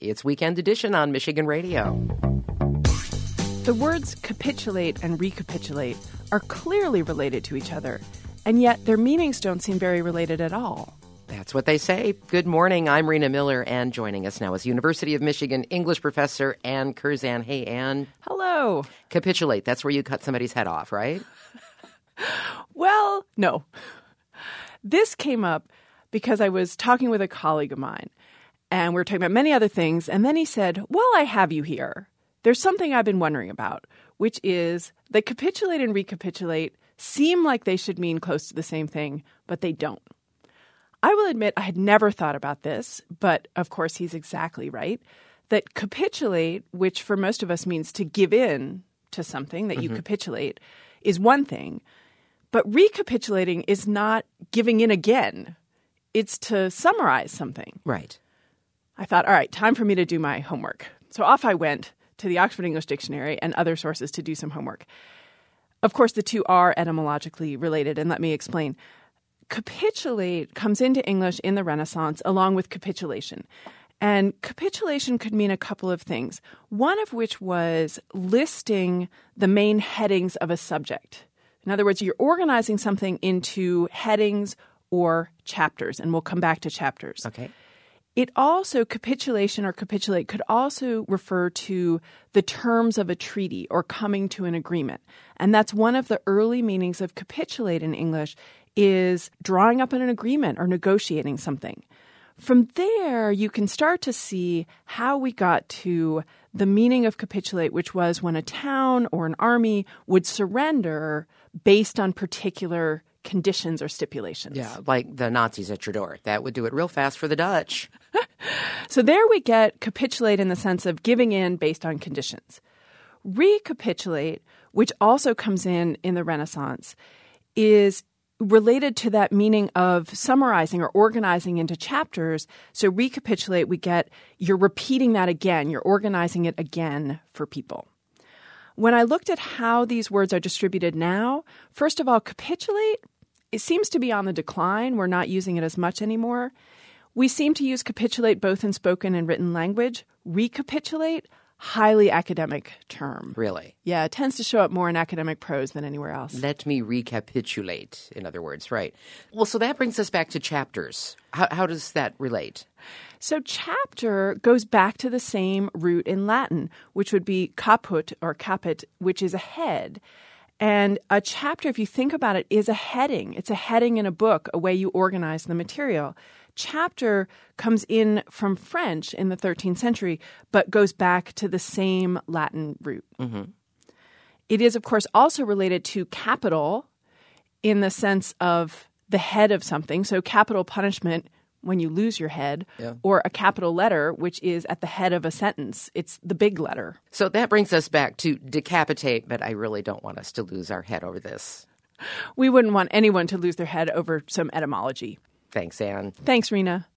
It's Weekend Edition on Michigan Radio. The words capitulate and recapitulate are clearly related to each other, and yet their meanings don't seem very related at all. That's what they say. Good morning. I'm Rena Miller, and joining us now is University of Michigan English professor Ann Curzan. Hey, Ann. Hello. Capitulate, that's where you cut somebody's head off, right? Well, no. This came up because I was talking with a colleague of mine, and we were talking about many other things, and then he said, "Well, I have you here. There's something I've been wondering about, which is that capitulate and recapitulate seem like they should mean close to the same thing, but they don't." I will admit I had never thought about this, but of course he's exactly right, that capitulate, which for most of us means to give in to something, that you capitulate, is one thing. But recapitulating is not giving in again. It's to summarize something. Right. I thought, all right, time for me to do my homework. So off I went to the Oxford English Dictionary and other sources to do some homework. Of course, the two are etymologically related, and let me explain. Capitulate comes into English in the Renaissance along with capitulation. And capitulation could mean a couple of things, one of which was listing the main headings of a subject. In other words, you're organizing something into headings or chapters, and we'll come back to chapters. Okay. It also, capitulation or capitulate could also refer to the terms of a treaty or coming to an agreement. And that's one of the early meanings of capitulate in English, is drawing up an agreement or negotiating something. From there, you can start to see how we got to the meaning of capitulate, which was when a town or an army would surrender based on particular conditions or stipulations. Yeah, like the Nazis at your door. That would do it real fast for the Dutch. So there we get capitulate in the sense of giving in based on conditions. Recapitulate, which also comes in the Renaissance, is related to that meaning of summarizing or organizing into chapters. So recapitulate, we get you're repeating that again. You're organizing it again for people. When I looked at how these words are distributed now, first of all, capitulate, it seems to be on the decline. We're not using it as much anymore. We seem to use capitulate both in spoken and written language. Recapitulate, highly academic term. Really? Yeah, it tends to show up more in academic prose than anywhere else. Let me recapitulate, in other words, right. Well, so that brings us back to chapters. How does that relate? So chapter goes back to the same root in Latin, which would be caput or capit, which is a head. And a chapter, if you think about it, is a heading. It's a heading in a book, a way you organize the material. Chapter comes in from French in the 13th century, but goes back to the same Latin root. Mm-hmm. It is, of course, also related to capital in the sense of the head of something. So capital punishment when you lose your head, or a capital letter, which is at the head of a sentence. It's the big letter. So that brings us back to decapitate, but I really don't want us to lose our head over this. We wouldn't want anyone to lose their head over some etymology. Thanks, Ann. Thanks, Rena.